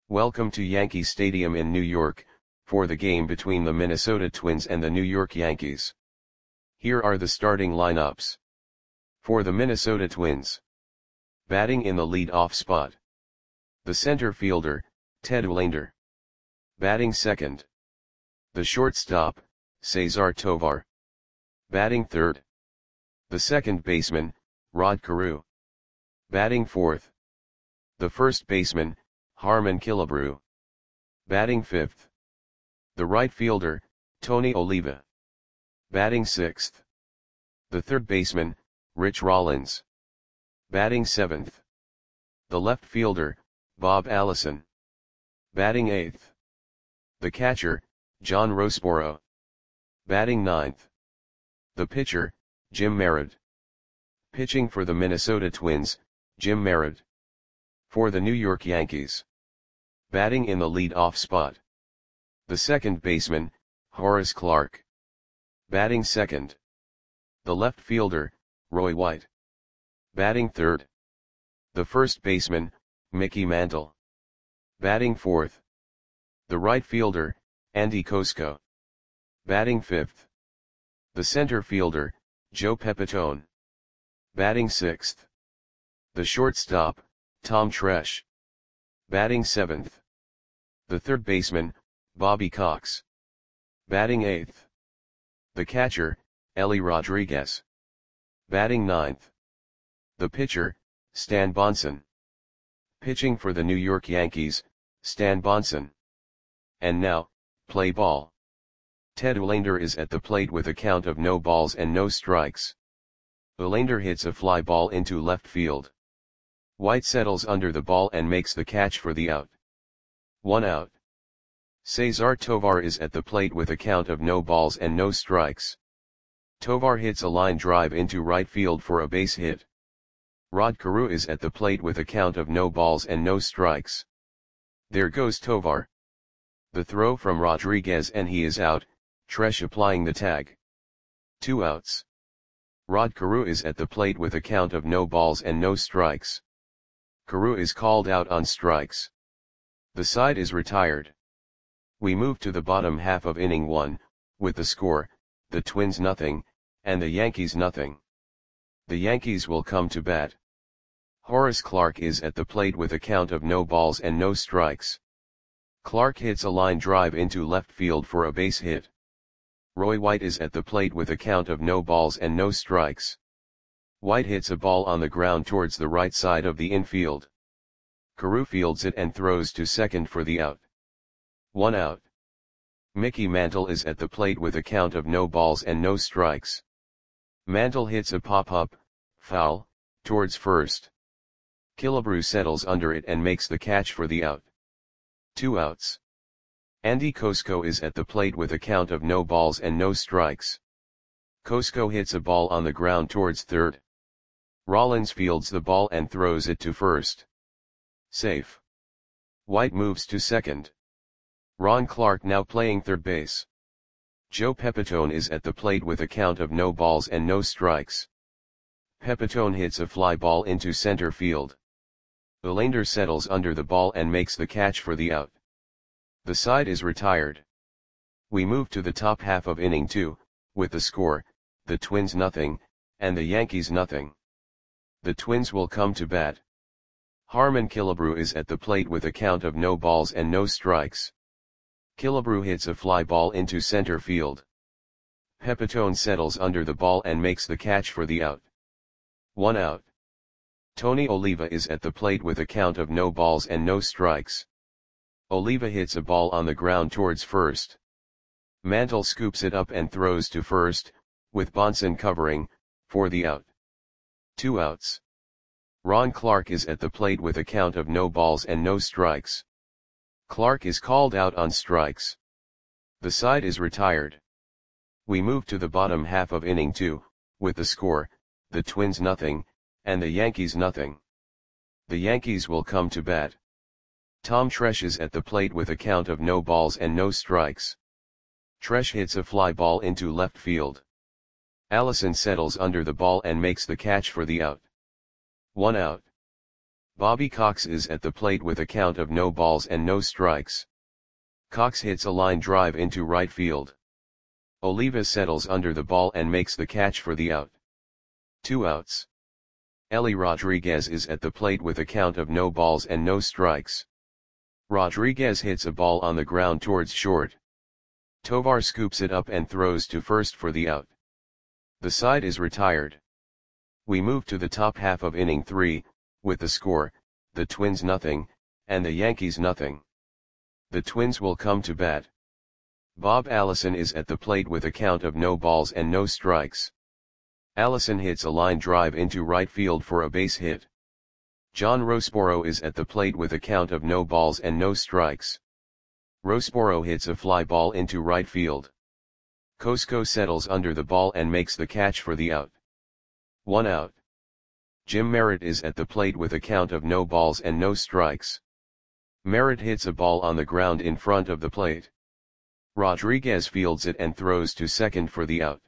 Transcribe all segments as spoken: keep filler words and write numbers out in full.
Welcome to Yankee Stadium in New York, for the game between the Minnesota Twins and the New York Yankees. Here are the starting lineups. For the Minnesota Twins. Batting in the lead-off spot. The center fielder, Ted Willander. Batting second. The shortstop, Cesar Tovar. Batting third. The second baseman, Rod Carew. Batting fourth. The first baseman, Harmon Killebrew. Batting fifth. The right fielder, Tony Oliva. Batting sixth. The third baseman, Rich Rollins. Batting seventh. The left fielder, Bob Allison. Batting eighth. The catcher, John Roseboro. Batting ninth. The pitcher, Jim Merritt. Pitching for the Minnesota Twins, Jim Merritt. For the New York Yankees. Batting in the lead-off spot. The second baseman, Horace Clarke. Batting second. The left fielder, Roy White. Batting third. The first baseman, Mickey Mantle. Batting fourth. The right fielder, Andy Kosko. Batting fifth. The center fielder, Joe Pepitone. Batting sixth. The shortstop, Tom Tresh. Batting seventh. The third baseman, Bobby Cox. Batting eighth. The catcher, Ellie Rodriguez. Batting ninth. The pitcher, Stan Bonson. Pitching for the New York Yankees, Stan Bonson. And now, play ball. Ted Willander is at the plate with a count of no balls and no strikes. Willander hits a fly ball into left field. White settles under the ball and makes the catch for the out. One out. Cesar Tovar is at the plate with a count of no balls and no strikes. Tovar hits a line drive into right field for a base hit. Rod Carew is at the plate with a count of no balls and no strikes. There goes Tovar. The throw from Rodriguez and he is out, Tresh applying the tag. Two outs. Rod Carew is at the plate with a count of no balls and no strikes. Carew is called out on strikes. The side is retired. We move to the bottom half of inning one, with the score, the Twins nothing, and the Yankees nothing. The Yankees will come to bat. Horace Clarke is at the plate with a count of no balls and no strikes. Clarke hits a line drive into left field for a base hit. Roy White is at the plate with a count of no balls and no strikes. White hits a ball on the ground towards the right side of the infield. Carew fields it and throws to second for the out. One out. Mickey Mantle is at the plate with a count of no balls and no strikes. Mantle hits a pop-up, foul, towards first. Killebrew settles under it and makes the catch for the out. Two outs. Andy Kosko is at the plate with a count of no balls and no strikes. Kosko hits a ball on the ground towards third. Rollins fields the ball and throws it to first. Safe. White moves to second. Ron Clarke now playing third base. Joe Pepitone is at the plate with a count of no balls and no strikes. Pepitone hits a fly ball into center field. Willander settles under the ball and makes the catch for the out. The side is retired. We move to the top half of inning two, with the score, the Twins nothing, and the Yankees nothing. The Twins will come to bat. Harmon Killebrew is at the plate with a count of no balls and no strikes. Killebrew hits a fly ball into center field. Pepitone settles under the ball and makes the catch for the out. One out. Tony Oliva is at the plate with a count of no balls and no strikes. Oliva hits a ball on the ground towards first. Mantle scoops it up and throws to first, with Bonson covering, for the out. Two outs. Ron Clarke is at the plate with a count of no balls and no strikes. Clarke is called out on strikes. The side is retired. We move to the bottom half of inning two, with the score, the Twins nothing, and the Yankees nothing. The Yankees will come to bat. Tom Tresh is at the plate with a count of no balls and no strikes. Tresh hits a fly ball into left field. Allison settles under the ball and makes the catch for the out. One out. Bobby Cox is at the plate with a count of no balls and no strikes. Cox hits a line drive into right field. Oliva settles under the ball and makes the catch for the out. Two outs. Ellie Rodriguez is at the plate with a count of no balls and no strikes. Rodriguez hits a ball on the ground towards short. Tovar scoops it up and throws to first for the out. The side is retired. We move to the top half of inning three, with the score, the Twins nothing, and the Yankees nothing. The Twins will come to bat. Bob Allison is at the plate with a count of no balls and no strikes. Allison hits a line drive into right field for a base hit. John Roseboro is at the plate with a count of no balls and no strikes. Roseboro hits a fly ball into right field. Cosco settles under the ball and makes the catch for the out. One out. Jim Merritt is at the plate with a count of no balls and no strikes. Merritt hits a ball on the ground in front of the plate. Rodriguez fields it and throws to second for the out.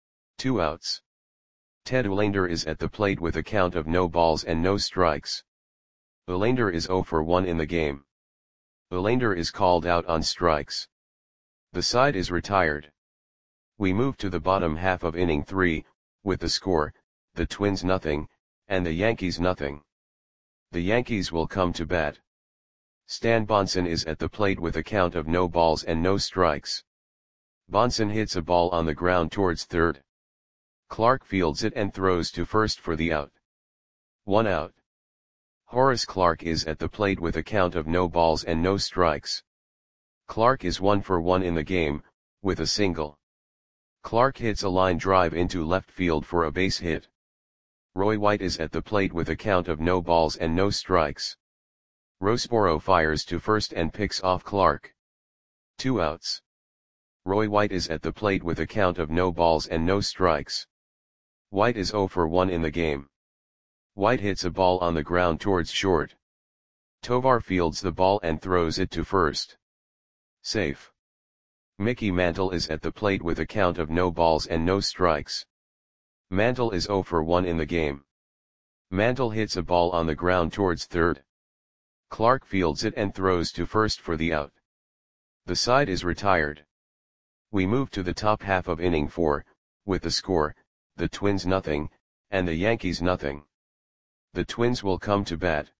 Two outs. Ted Uhlaender is at the plate with a count of no balls and no strikes. Uhlaender is zero for one in the game. Uhlaender is called out on strikes. The side is retired. We move to the bottom half of inning three, with the score, the Twins nothing, and the Yankees nothing. The Yankees will come to bat. Stan Bonson is at the plate with a count of no balls and no strikes. Bonson hits a ball on the ground towards third. Clark fields it and throws to first for the out. One out. Horace Clark is at the plate with a count of no balls and no strikes. Clark is one for one in the game, with a single. Clark hits a line drive into left field for a base hit. Roy White is at the plate with a count of no balls and no strikes. Roseboro fires to first and picks off Clark. Two outs. Roy White is at the plate with a count of no balls and no strikes. White is zero for one in the game. White hits a ball on the ground towards short. Tovar fields the ball and throws it to first. Safe. Mickey Mantle is at the plate with a count of no balls and no strikes. Mantle is zero for one in the game. Mantle hits a ball on the ground towards third. Clark fields it and throws to first for the out. The side is retired. We move to the top half of inning four, with the score, the Twins nothing, and the Yankees nothing. The Twins will come to bat.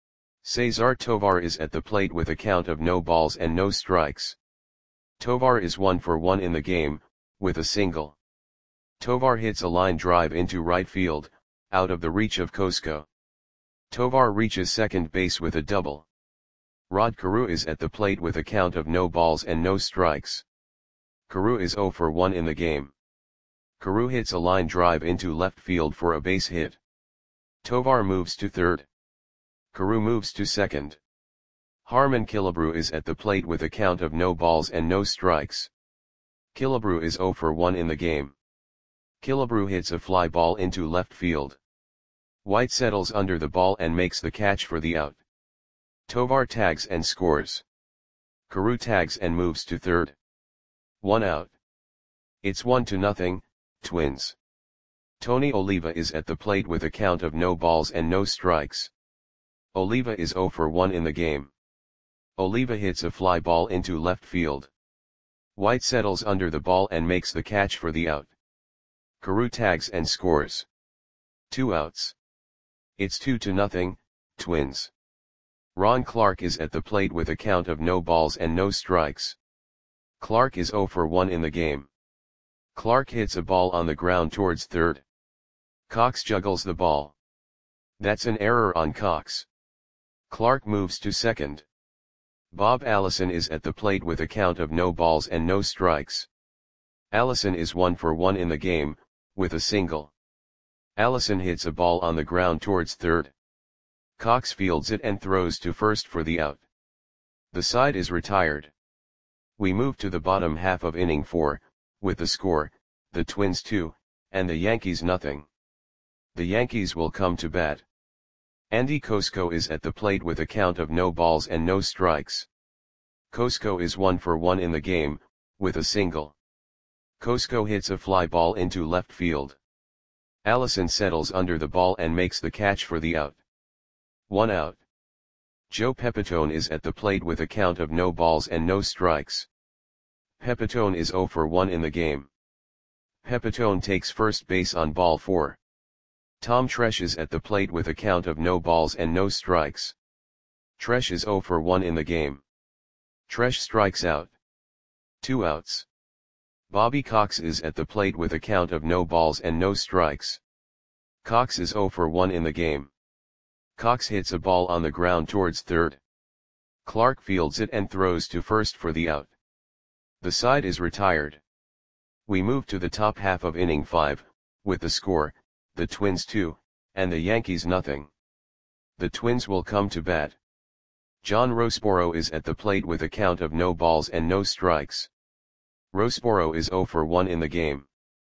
Cesar Tovar is at the plate with a count of no balls and no strikes. Tovar is one for one in the game, with a single. Tovar hits a line drive into right field, out of the reach of Cosco. Tovar reaches second base with a double. Rod Carew is at the plate with a count of no balls and no strikes. Carew is zero for one in the game. Carew hits a line drive into left field for a base hit. Tovar moves to third. Carew moves to second. Harmon Killebrew is at the plate with a count of no balls and no strikes. Killebrew is zero for one in the game. Killebrew hits a fly ball into left field. White settles under the ball and makes the catch for the out. Tovar tags and scores. Carew tags and moves to third. One out. It's one to nothing, Twins. Tony Oliva is at the plate with a count of no balls and no strikes. Oliva is zero for one in the game. Oliva hits a fly ball into left field. White settles under the ball and makes the catch for the out. Carew tags and scores. Two outs. It's two to nothing, Twins. Ron Clark is at the plate with a count of no balls and no strikes. Clark is zero for one in the game. Clark hits a ball on the ground towards third. Cox juggles the ball. That's an error on Cox. Clark moves to second. Bob Allison is at the plate with a count of no balls and no strikes. Allison is one for one in the game, with a single. Allison hits a ball on the ground towards third. Cox fields it and throws to first for the out. The side is retired. We move to the bottom half of inning four, with the score, the Twins two, and the Yankees nothing. The Yankees will come to bat. Andy Cosco is at the plate with a count of no balls and no strikes. Cosco is one for one in the game, with a single. Cosco hits a fly ball into left field. Allison settles under the ball and makes the catch for the out. One out. Joe Pepitone is at the plate with a count of no balls and no strikes. Pepitone is zero for one in the game. Pepitone takes first base on ball four. Tom Tresh is at the plate with a count of no balls and no strikes. Tresh is zero for one in the game. Tresh strikes out. Two outs. Bobby Cox is at the plate with a count of no balls and no strikes. Cox is zero for one in the game. Cox hits a ball on the ground towards third. Clark fields it and throws to first for the out. The side is retired. We move to the top half of inning five, with the score, the Twins two, and the Yankees nothing. The Twins will come to bat. John Roseboro is at the plate with a count of no balls and no strikes. Roseboro is zero for one in the game.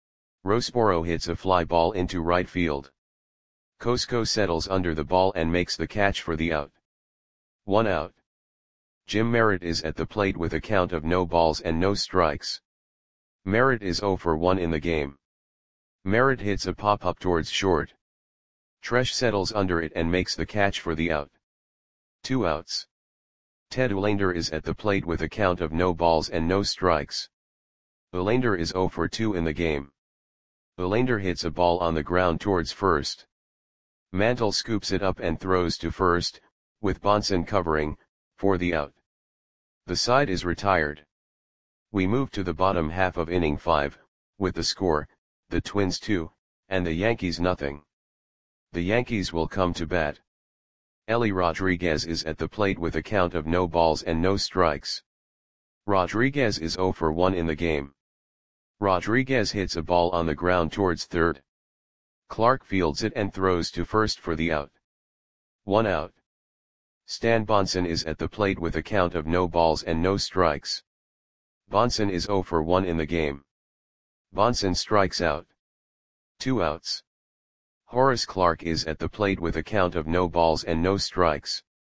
Roseboro hits a fly ball into right field. Cosco settles under the ball and makes the catch for the out. One out. Jim Merritt is at the plate with a count of no balls and no strikes. Merritt is zero for one in the game. Merritt hits a pop-up towards short. Tresh settles under it and makes the catch for the out. Two outs. Ted Uhlaender is at the plate with a count of no balls and no strikes. Uhlaender is zero for two in the game. Uhlaender hits a ball on the ground towards first. Mantle scoops it up and throws to first, with Bonson covering, for the out. The side is retired. We move to the bottom half of inning five, with the score, the Twins two, and the Yankees nothing. The Yankees will come to bat. Ellie Rodriguez is at the plate with a count of no balls and no strikes. Rodriguez is zero for one in the game. Rodriguez hits a ball on the ground towards third. Clark fields it and throws to first for the out. One out. Stan Bonson is at the plate with a count of no balls and no strikes. Bonson is zero for one in the game. Bonson strikes out. Two outs. Horace Clarke is at the plate with a count of no balls and no strikes.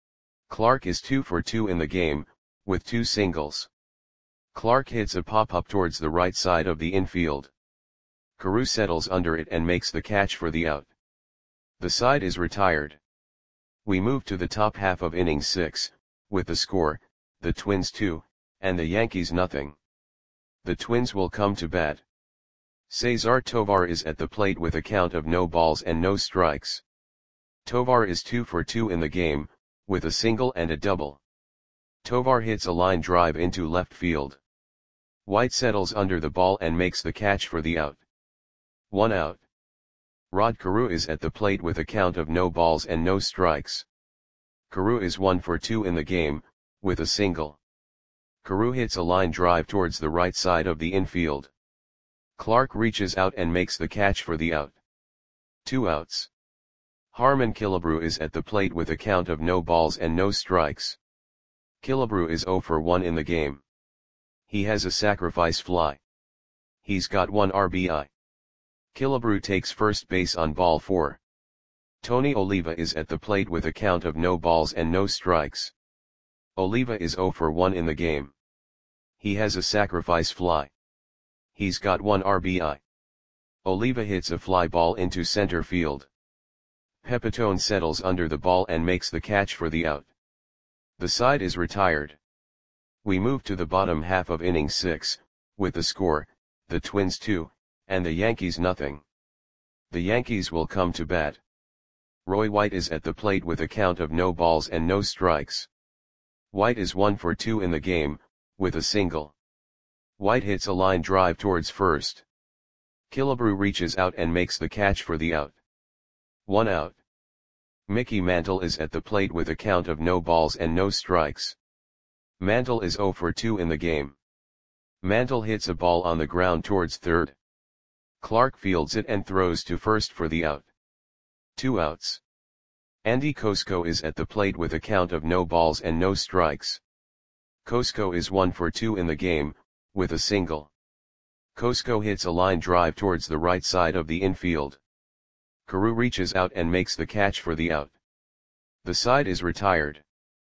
Clarke is two for two in the game, with two singles. Clarke hits a pop-up towards the right side of the infield. Carew settles under it and makes the catch for the out. The side is retired. We move to the top half of inning six, with the score, the Twins two, and the Yankees nothing. The Twins will come to bat. Cesar Tovar is at the plate with a count of no balls and no strikes. Tovar is two for two in the game, with a single and a double. Tovar hits a line drive into left field. White settles under the ball and makes the catch for the out. One out. Rod Carew is at the plate with a count of no balls and no strikes. Carew is one for two in the game, with a single. Carew hits a line drive towards the right side of the infield. Clark reaches out and makes the catch for the out. Two outs. Harmon Killebrew is at the plate with a count of no balls and no strikes. Killebrew is zero for one in the game. He has a sacrifice fly. He's got one R B I. Killebrew takes first base on ball four. Tony Oliva is at the plate with a count of no balls and no strikes. Oliva is zero for one in the game. He has a sacrifice fly. He's got one R B I. Oliva hits a fly ball into center field. Pepitone settles under the ball and makes the catch for the out. The side is retired. We move to the bottom half of inning six, with the score, the Twins two, and the Yankees nothing. The Yankees will come to bat. Roy White is at the plate with a count of no balls and no strikes. White is one for two in the game, with a single. White hits a line drive towards first. Killebrew reaches out and makes the catch for the out. One out. Mickey Mantle is at the plate with a count of no balls and no strikes. Mantle is zero for two in the game. Mantle hits a ball on the ground towards third. Clark fields it and throws to first for the out. Two outs. Andy Cosco is at the plate with a count of no balls and no strikes. Cosco is one for two in the game, with a single. Cosco hits a line drive towards the right side of the infield. Carew reaches out and makes the catch for the out. The side is retired.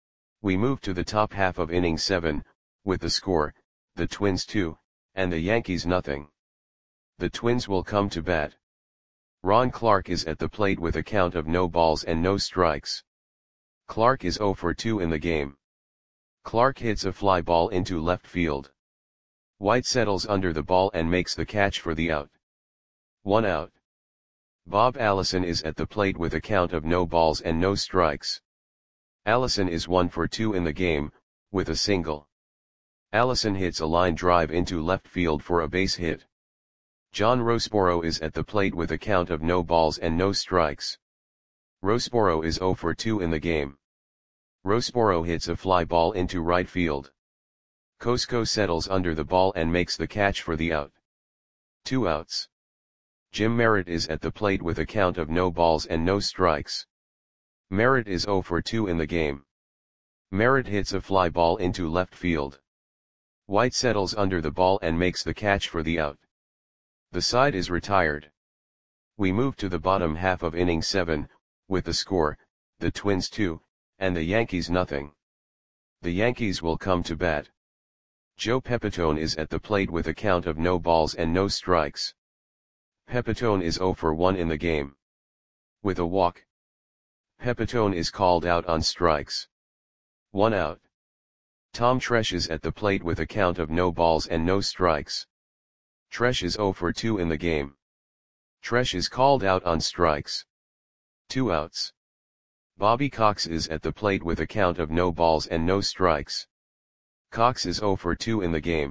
We move to the top half of inning seven, with the score, the Twins two, and the Yankees nothing. The Twins will come to bat. Ron Clark is at the plate with a count of no balls and no strikes. Clark is zero for two in the game. Clark hits a fly ball into left field. White settles under the ball and makes the catch for the out. One out. Bob Allison is at the plate with a count of no balls and no strikes. Allison is one for two in the game, with a single. Allison hits a line drive into left field for a base hit. John Roseboro is at the plate with a count of no balls and no strikes. Roseboro is zero for two in the game. Roseboro hits a fly ball into right field. Cosco settles under the ball and makes the catch for the out. Two outs. Jim Merritt is at the plate with a count of no balls and no strikes. Merritt is zero for two in the game. Merritt hits a fly ball into left field. White settles under the ball and makes the catch for the out. The side is retired. We move to the bottom half of inning seven, with the score, the Twins two, and the Yankees nothing. The Yankees will come to bat. Joe Pepitone is at the plate with a count of no balls and no strikes. Pepitone is zero for one in the game. With a walk. Pepitone is called out on strikes. One out. Tom Tresh is at the plate with a count of no balls and no strikes. Tresh is zero for two in the game. Tresh is called out on strikes. Two outs. Bobby Cox is at the plate with a count of no balls and no strikes. Cox is zero for two in the game.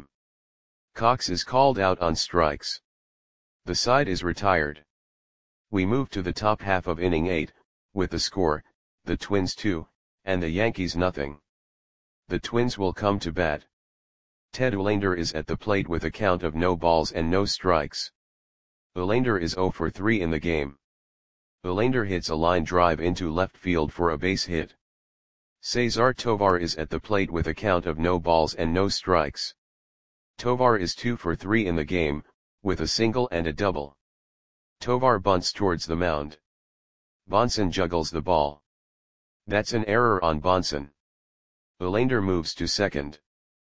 Cox is called out on strikes. The side is retired. We move to the top half of inning eight, with the score, the Twins two, and the Yankees nothing. The Twins will come to bat. Ted Olander is at the plate with a count of no balls and no strikes. Olander is zero for three in the game. Olander hits a line drive into left field for a base hit. Cesar Tovar is at the plate with a count of no balls and no strikes. Tovar is two for three in the game, with a single and a double. Tovar bunts towards the mound. Bonson juggles the ball. That's an error on Bonson. Olander moves to second.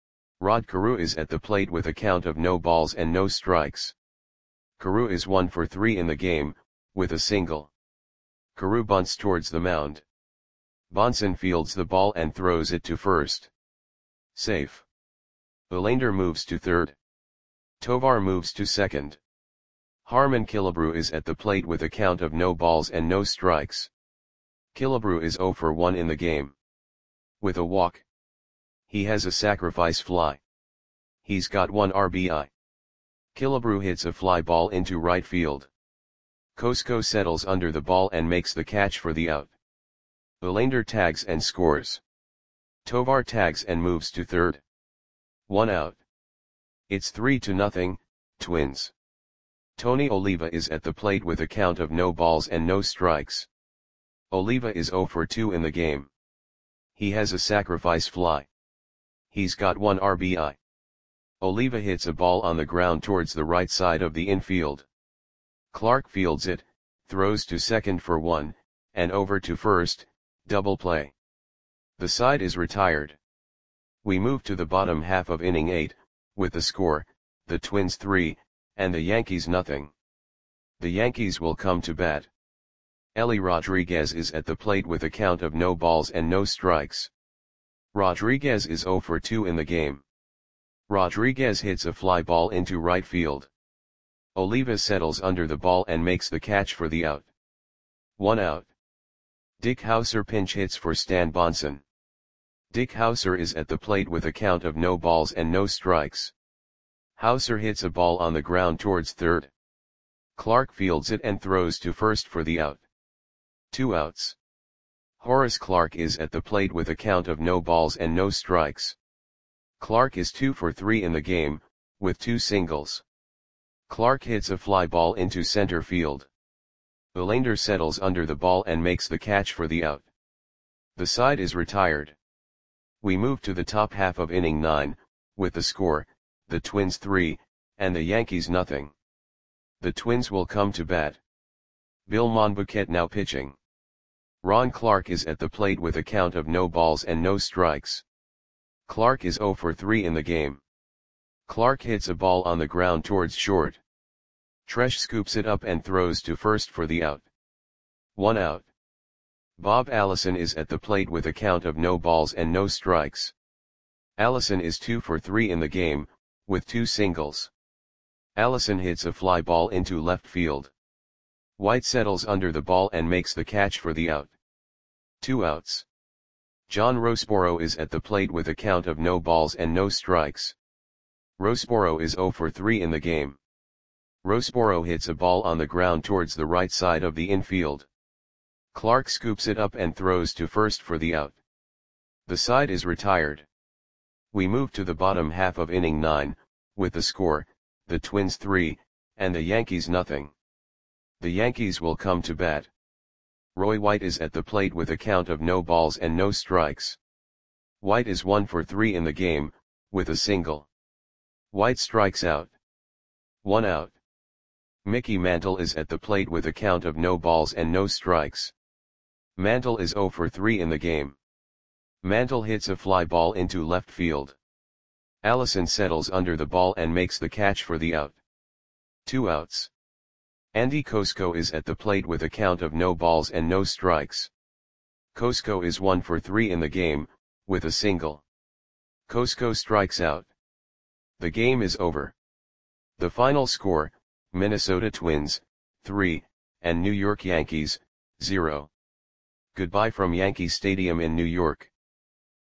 Rod Carew is at the plate with a count of no balls and no strikes. Carew is one for three in the game, with a single. Carew bunts towards the mound. Bonson fields the ball and throws it to first. Safe. Olander moves to third. Tovar moves to second. Harmon Killebrew is at the plate with a count of no balls and no strikes. Killebrew is zero for one in the game. With a walk. He has a sacrifice fly. He's got one R B I. Killebrew hits a fly ball into right field. Cosco settles under the ball and makes the catch for the out. Olander tags and scores. Tovar tags and moves to third. One out. It's three to nothing, Twins. Tony Oliva is at the plate with a count of no balls and no strikes. Oliva is zero for two in the game. He has a sacrifice fly. He's got one R B I. Oliva hits a ball on the ground towards the right side of the infield. Clark fields it, throws to second for one, and over to first, double play. The side is retired. We move to the bottom half of inning eight, with the score, the Twins three, and the Yankees nothing. The Yankees will come to bat. Ellie Rodriguez is at the plate with a count of no balls and no strikes. Rodriguez is zero for two in the game. Rodriguez hits a fly ball into right field. Oliva settles under the ball and makes the catch for the out. One out. Dick Hauser pinch hits for Stan Bonson. Dick Hauser is at the plate with a count of no balls and no strikes. Hauser hits a ball on the ground towards third. Clark fields it and throws to first for the out. Two outs. Horace Clark is at the plate with a count of no balls and no strikes. Clark is two for three in the game, with two singles. Clark hits a fly ball into center field. Olander settles under the ball and makes the catch for the out. The side is retired. We move to the top half of inning nine, with the score, the Twins three, and the Yankees nothing. The Twins will come to bat. Bill Monbouquet now pitching. Ron Clark is at the plate with a count of no balls and no strikes. Clark is zero for three in the game. Clark hits a ball on the ground towards short. Tresh scoops it up and throws to first for the out. One out. Bob Allison is at the plate with a count of no balls and no strikes. Allison is two for three in the game, with two singles. Allison hits a fly ball into left field. White settles under the ball and makes the catch for the out. Two outs. John Roseboro is at the plate with a count of no balls and no strikes. Roseboro is zero for three in the game. Roseboro hits a ball on the ground towards the right side of the infield. Clark scoops it up and throws to first for the out. The side is retired. We move to the bottom half of inning nine, with the score, the Twins three, and the Yankees nothing. The Yankees will come to bat. Roy White is at the plate with a count of no balls and no strikes. White is one for three in the game, with a single. White strikes out. One out. Mickey Mantle is at the plate with a count of no balls and no strikes. Mantle is zero for three in the game. Mantle hits a fly ball into left field. Allison settles under the ball and makes the catch for the out. Two outs. Andy Kosko is at the plate with a count of no balls and no strikes. Kosko is one for three in the game, with a single. Kosko strikes out. The game is over. The final score, Minnesota Twins, three, and New York Yankees, zero. Goodbye from Yankee Stadium in New York.